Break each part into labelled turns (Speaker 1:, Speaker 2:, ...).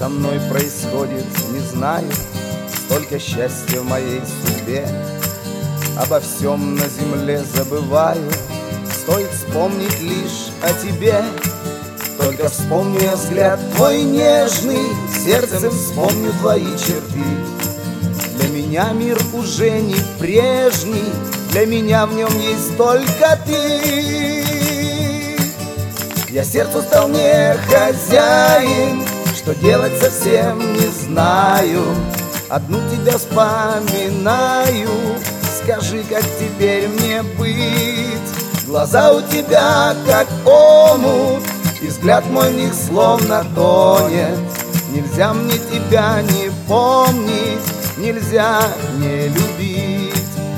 Speaker 1: со мной происходит, не знаю. Столько счастья в моей судьбе, обо всем на земле забываю. Стоит вспомнить лишь о тебе. Только вспомню я взгляд твой нежный, сердцем вспомню твои черты. Для меня мир уже не прежний, для меня в нем есть только ты. Я сердцу стал не хозяин, что делать совсем не знаю. Одну тебя вспоминаю, скажи, как теперь мне быть? Глаза у тебя как омут, и взгляд мой в них словно тонет. Нельзя мне тебя не помнить, нельзя не любить.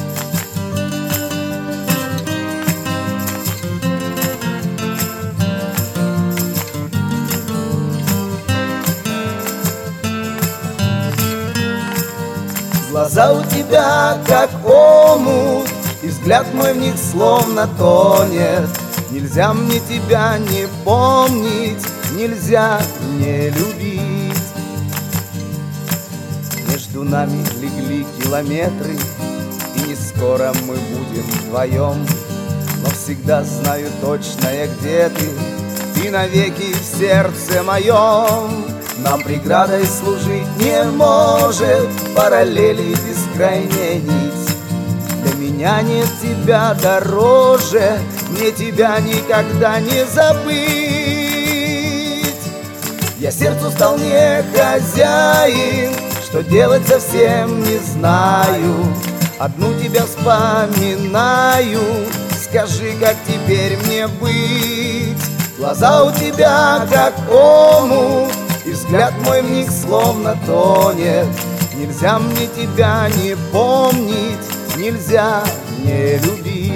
Speaker 1: Глаза у тебя как омут, и взгляд мой в них словно тонет. Нельзя мне тебя не помнить, нельзя не любить. Между нами легли километры, и не скоро мы будем вдвоем. Но всегда знаю точно я, где ты навеки в сердце моем. Нам преградой служить не может параллели бескрайняя нить. Для меня нет тебя дороже, мне тебя никогда не забыть. Я сердцу стал не хозяин, что делать совсем не знаю. Одну тебя вспоминаю, скажи, как теперь мне быть? Глаза у тебя как омут, и взгляд мой в них словно тонет. Нельзя мне тебя не помнить, нельзя не любить.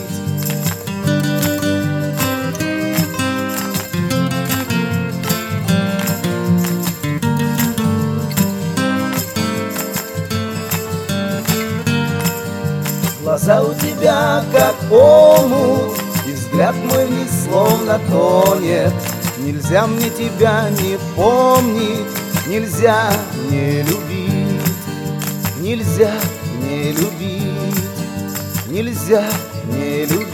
Speaker 1: Глаза у тебя как омут, и взгляд мой в них словно тонет. Нельзя мне тебя не помнить, нельзя не любить. Нельзя не любить, нельзя не любить.